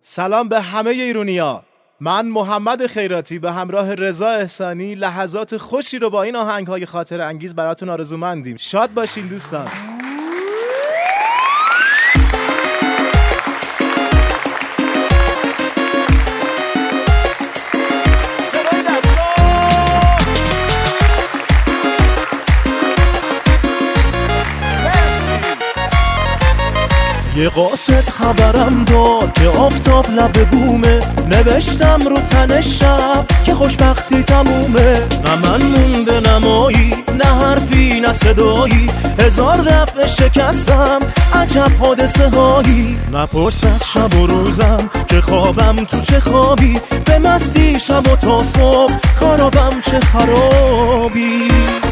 سلام به همه ایرونیا. من محمد خیراتی به همراه رضا احسانی لحظات خوشی رو با این آهنگ‌های خاطر انگیز براتون آرزومندیم. شاد باشین دوستان. یه قاصد خبرم داد که آفتاب لب بومه، نوشتم رو تن شب که خوشبختی تمومه. نه من مونده نمایی، نه حرفی نه صدایی، هزار دفعه شکستم عجب حادثه هایی. نپرس از شب و روزم که خوابم تو چه خوابی، به مستی شب و تا صبح خرابم چه خرابی.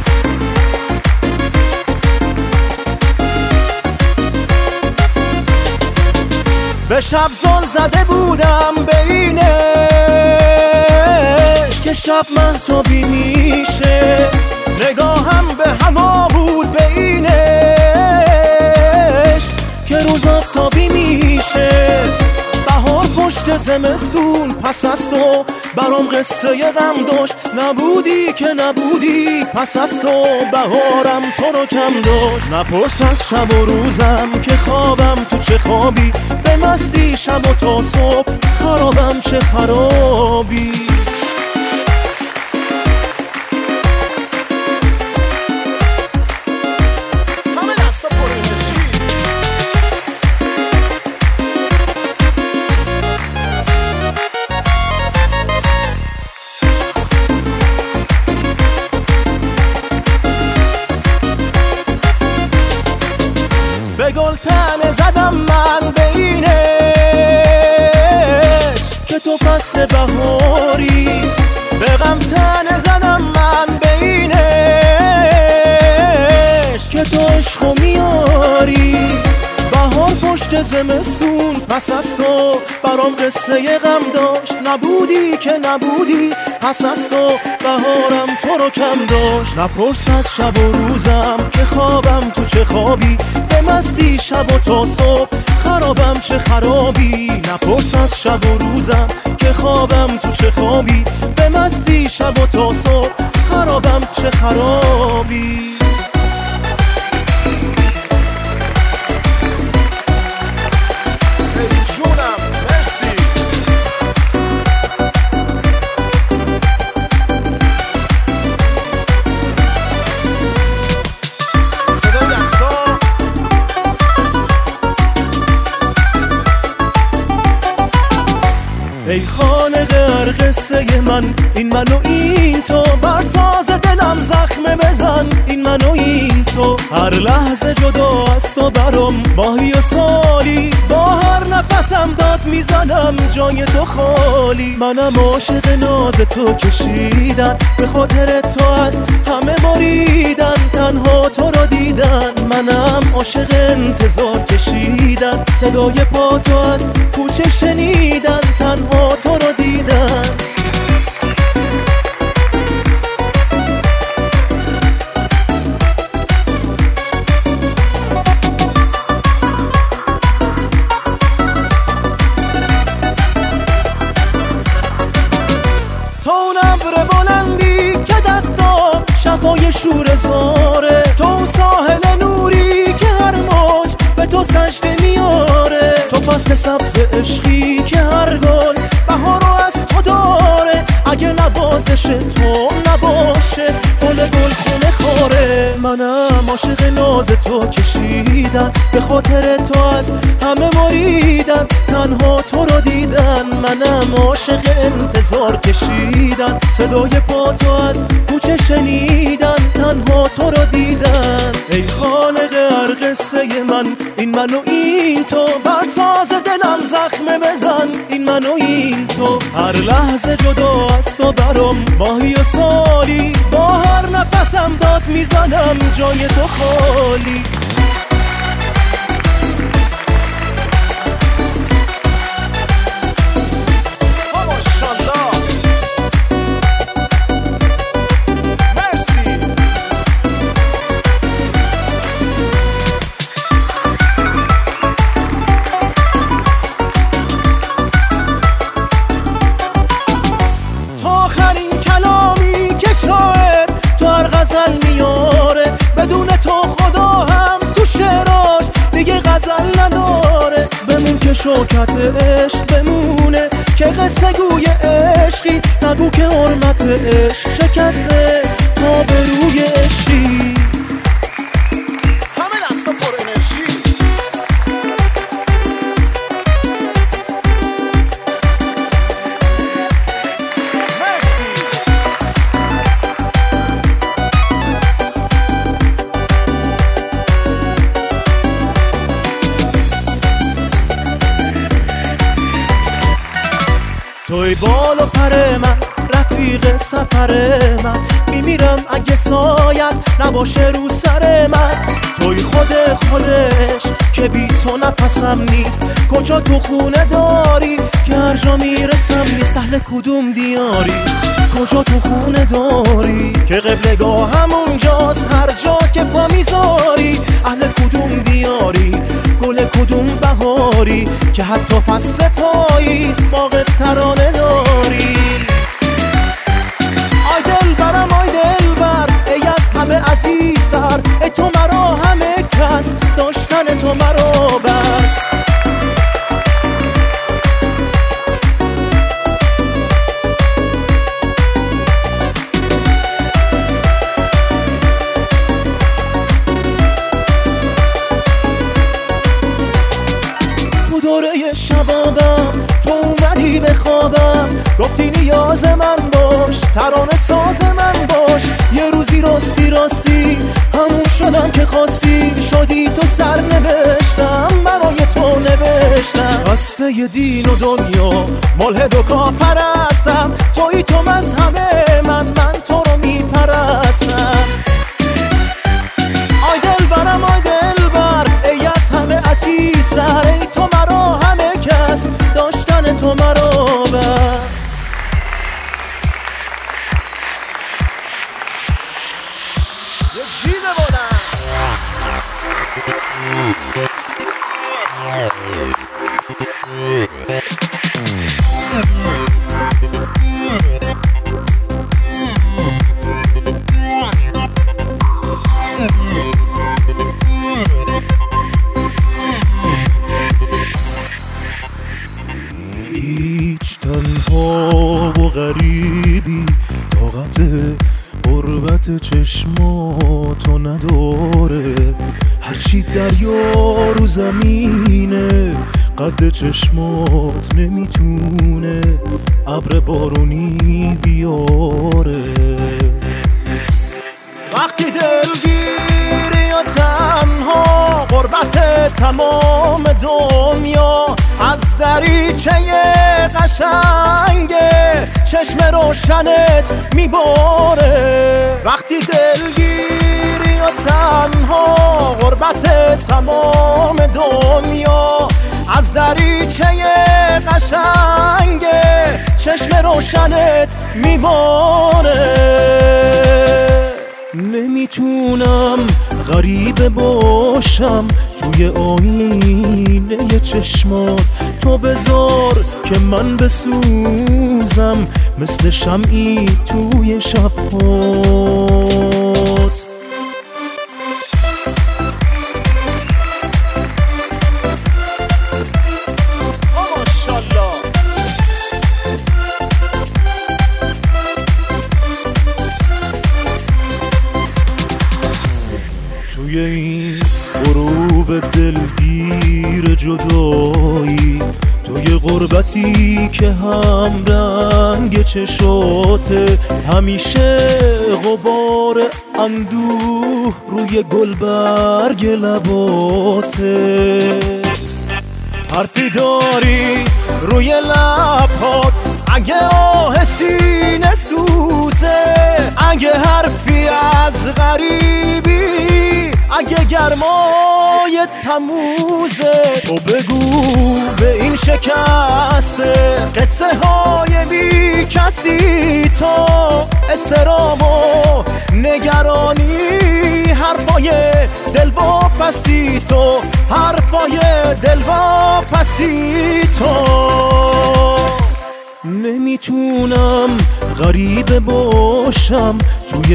به شب زل زده بودم به اینش که شب مهتابی میشه، نگاهم به هوا بود به اینش که روز آفتابی میشه. بهار پشت زمستون پس از تو برام قصه غم داشت، نبودی که نبودی پس از تو بهارم تو رو کم داشت. نپرس از شب و روزم که خوابم تو چه خوابی، به مستی شب و تا صبح خرابم چه خرابی. به گل تنه زدم من به اینش که تو فصل بهاری، به غم تنه زدم من به اینش که تو عشقو میاری. بهار پشت زمستون پس از تو برام قصه غم داشت، نبودی که نبودی پس از تو بهارم تو رو کم داشت. نپرس از شب و روزم که خوابم تو چه خوابی، به مستی شب و تا صبح خرابم چه خرابی. نپرس از شب و روزم که خوابم تو چه خوابی، به مستی شب و تا صبح خرابم چه خرابی. ای خانق هر قصه من، این من و این تو، بر ساز دلم زخم بزن این من و این تو. هر لحظه جدا از تو برام ماهی و سالی، با هر نفسم داد میزنم جای تو خالی. منم عاشق ناز تو کشیدن، به خاطر تو از همه بریدن، تنها تو رو دیدن. منم عاشق انتظار کشیدن، صدای پا تو از کوچه شنیدن، تنها تو رو دیدن. تو نبر بلندی که دستات شفای شور زاره، تو ساحل نوری که هر موج به تو سجده میاره، تو فصل سبز عشقی که هر گل بهارو از تو داره. اگه نوازش تو نباشه گل خونه خوره. منم عاشق ناز تو کشیدن، به خاطر تو از همه مریدن، تنها تو رو دیدن. منم عاشق انتظار کشیدن، صدای پا تو از کوچه شنیدن، تنها تو رو دیدن. ای خالق هر قصه من، این من و این تو، بر ساز دلم زخم بزن این من و این تو. هر لحظه جدا از تو برام ماهی و سالی، با هر نفسم داد میزنم جای تو خالی. که شوکت عشق بمونه، که قصه گوی عشقی، نگو که حرمت عشق شکسته تا به روی عشقی. همه دستا پر انرژی. توی بال و پر من، رفیق سفر من، میمیرم اگه سایت نباشه رو سر من. توی خودش که بی تو نفسم نیست، کجا تو خونه داری که هر جا میرسم نیست. اهل کدوم دیاری، کجا تو خونه داری که قبلگاه همونجاست هر جا که پا میذاری. اهل کدوم دیاری، گل کدوم بهاری که حتی فصل پاییز باغ ترانه داری. آی دلبرم آی دلبر، ای از همه عزیزتر، ای تو مرا همه کس، داشتن تو مرا بس. دوره شبابم تو اومدی به خوابم، گفتی نیاز من باش، ترانه ساز من باش. یه روزی راستی همون شدم که خواستی، شدی تو سر نوشتم برای تو نوشتم. بسته ی دین و دنیا ملحد و کافر هستم، توی تو مذهب من تو رو میپرستم. آی دلبرم آی دلبر، ای از همه عزیزتر، ای تو مرا همه کس، داشتن تو مرا بس. یه جیب بودن هیچ تنها و غریبی طاقت غربت چشماتو نداره. هرچی دریا رو زمینه قد چشمات نمیتونه ابر بارونی بیاره. وقتی دلگیری و تنها، غربت تمام دنیا از دریچه قشنگه چشم روشنت میباره. وقتی دلگیری و تنها، غربت تمام دنیا از دریچه قشنگه چشم روشنت میباره. نمیتونم غریبه باشم توی آینه چشمات، تو بذار که من بسوزم مثل شمعی توی شبات. ماشالله توی این غروب دلگیر جدایی، توی غربتی که هم رنگ چشاته، همیشه غبار اندوه روی گلبرگ لباته. حرفی داری روی لبات، اگه آه سینه سوزه، اگه حرفی از غریبی، اگه گرمای تموزه، تو بگو به این شکسته قصه های بی کسی، تو استرام و نگرانی، حرفای دلواپسی تو، حرفای دلواپسی تو. نمیتونم غریبه باشم توی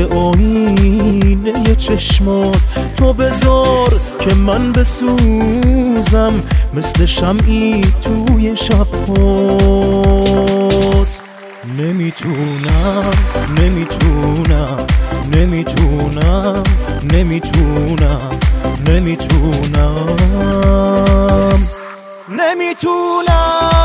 آینه چشمات، تو بذار که من بسوزم مثل شمعی توی شب پات. نمیتونم نمیتونم نمیتونم نمیتونم نمیتونم نمیتونم